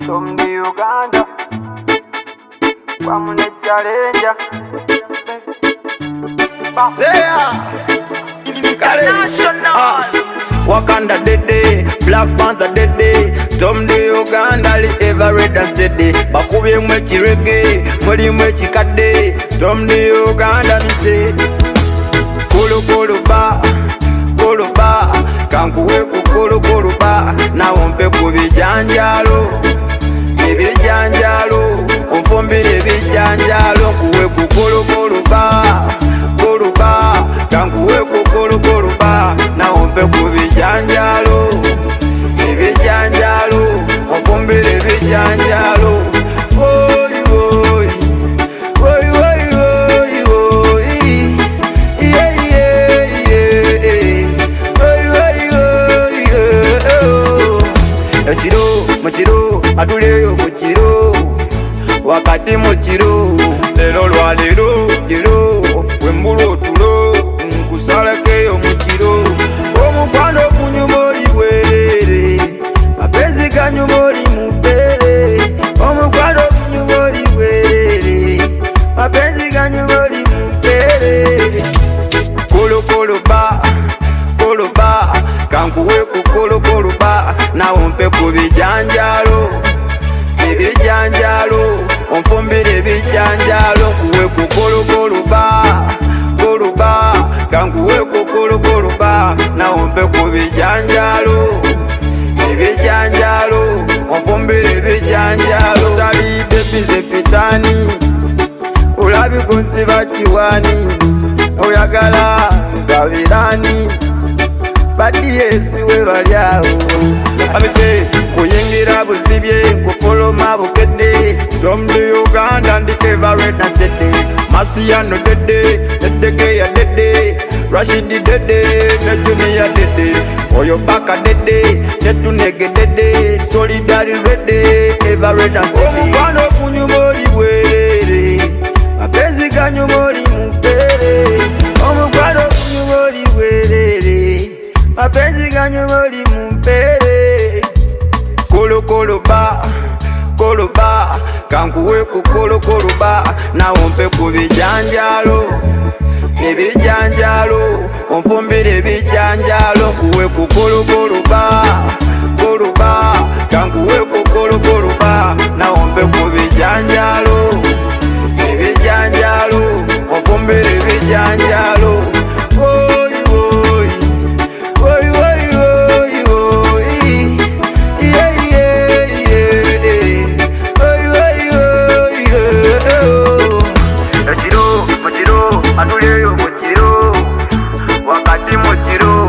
from the Uganda, from the Challenger. Wakanda dede, Black Panther dede, Tom the Uganda li ever red and steady. Bakubye mwe chirege, mweli mwe chikade, Tom the Uganda mi se. Kulu kulu ba, kankuwe kukulu kulu ba, na wompe kubijanjalo, ibijanjalo, umfumbire bijanjalo, kuwe kukulu kulu ba, kankuwe kukulu kulu ba, na wompe kubijanjalo, ibijanjalo, umfumbire bijanjalo. Oy oy, oy oy oy oy, yeah yeah yeah, oy oy oy oh. Muchiro, atuleyo muchiro, wakati muchiro, lero lwa lero, wembulu otulo, nkusalekeyo muchiro. Omukwano kunyumoli bwerere, mapenzi ganyumoli mupere. Omukwano kunyumoli bwerere, mapenzi ganyumoli mupere. Kolo ba, kankuwe kukolo ba, na wompe kubijanjalo, ibijanjalo, umfumbire bijanjalo, kuwe kukolo ba, kankuwe kukolo ba, na wompe kubijanjalo, ibijanjalo, umfumbire bijanjalo. Tali bebize pitani, ulabi kunsiba chiwani, oyagala ngabirani, badi esiwe balyawo. Amise kuyingira buzibye, kufoloma bukede, Tom the Uganda ndi ever red and steady. Masiano dede, Nedeke ya dede, Rashidi dede, Nejunia dede, Oyobaka dede, Netunege dede, Solidari rede, ever red and steady. Omukwano kunyumoli bwerere, mapenzi ganyumoli mupere. Omukwano kunyumoli bwerere, mapenzi ganyumoli mupere. Kolo ba, kankuwe kukolo ba, na wompe kubijanjalo, ibijanjalo, umfumbire bijanjalo, kuwe kukolo ba, kankuwe kukolo ba, na wompe kubijanjalo, ibijanjalo, umfumbire bijanjalo. Oy oy, oy oy oy oy, yeah yeah yeah, oy oy oy oh. Muchiro, atuleyo muchiro, wakati muchiro,